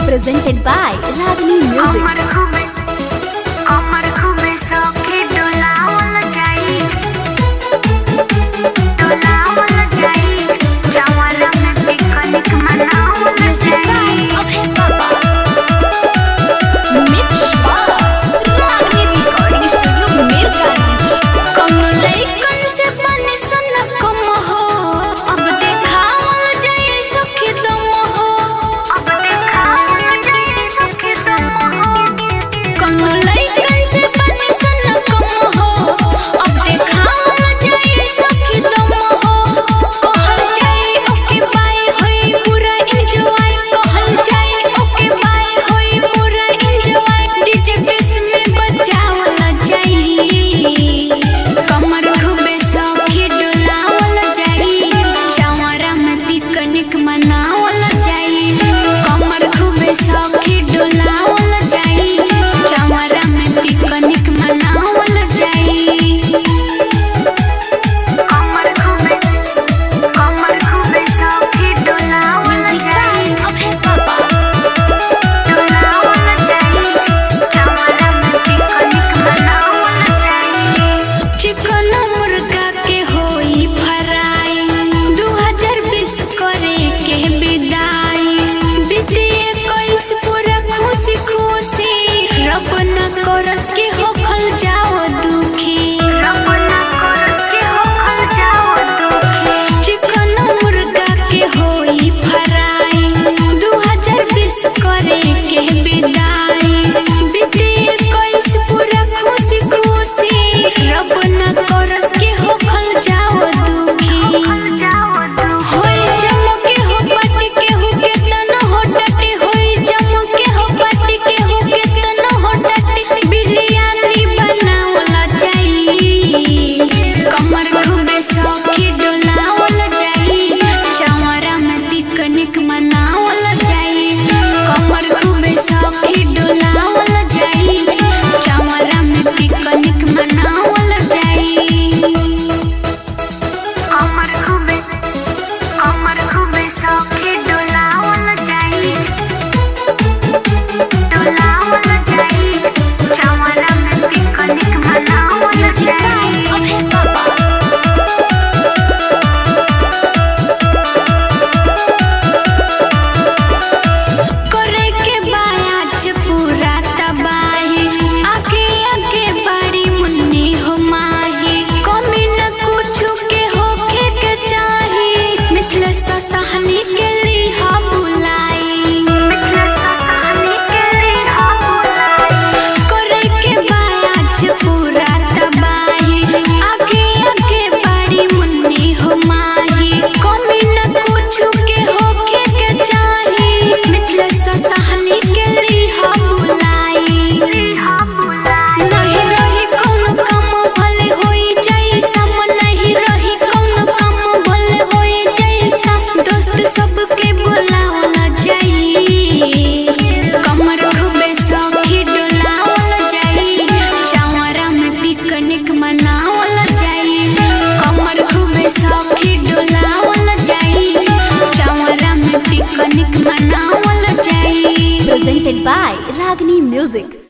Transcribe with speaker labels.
Speaker 1: presented by Ragini Music.
Speaker 2: कमर खूबे सौखी डोलावल जाई जवाना में पिकनिक मनावल जाई
Speaker 1: Mix by Ragini Recording Studio, Mirganj.
Speaker 2: कौनो लइकन से बनी सनकम हो अब देखावल जाई सखी दम हो अब देखावल जाई सखी दम हो कौनो लइकन से बनी सनकम हो अब देखावल जाई सखी दम हो कहल जाई ओके बाय होई पूरा एंजॉय कहल जाई ओके बाय होई पूरा एंजॉय डीजे बेस में बजावल जाई कमर खूबे सौखी डोलावल जाई चवरा में पिकनिक मनावल जाई कमर खूबे सौखी डोलावल जाई चवरा में पिकनिक मनावल जाई कमर खूबे सौखी डोलावल जाई डोलावल जाई चवरा में पिकनिक मनावल जाई चिकन मुर्गा के होई फ्राई 2020 करे के विदाई बीते 21 पूरा खुशी खुशी रब न करस के होखल जाओ दुखी रब न करस के होखल जाओ दुखी चिकन मुर्गा के होई फ्राई 2020 करे के विदाई बीते 21 पूरा खुशी खुशी रब न करस के होखल जाओ दुखी होई जमके हो पाटी के हो केतन हो डटे होई जमके हो पाटी के हो केतन हो डटे बिरयानी बनावल जाई कमर खूबे सौखी डोलावल जाई चवरा में पिकनिक मनावल जाई कमर खूबे सौखी डोलावल जाई चवरा में पिकनिक मनावल जाई कमर खूबे सौखी डोलावल जाई चवरा में पिकनिक मनावल जाई करे के बायाच पूरा तबाही आगे आगे बड़ी मुन्नी हो माही कमी न कुछ के होके के चाही मिथिला सहनी के लिहा बुलाई करे के बायाच पूरा तबाही आगे आगे बड़ी मुन्नी हो माही कमी न कुछ के होके के चाही मिथिला सहनी के लिहा बुलाई नहीं रही कौनो काम भले होई जाई सम नहीं रही कौनो काम भले होई जाई सम दोस्त सबके बुलावल जाई कमर खूबे सौखी डोलावल जाई चवरा में पिकनिक मनावल जाई कमर खूबे सौखी डोलावल जाई चवरा में पिकनिक मनावल जाई
Speaker 1: Presented by Ragini Music.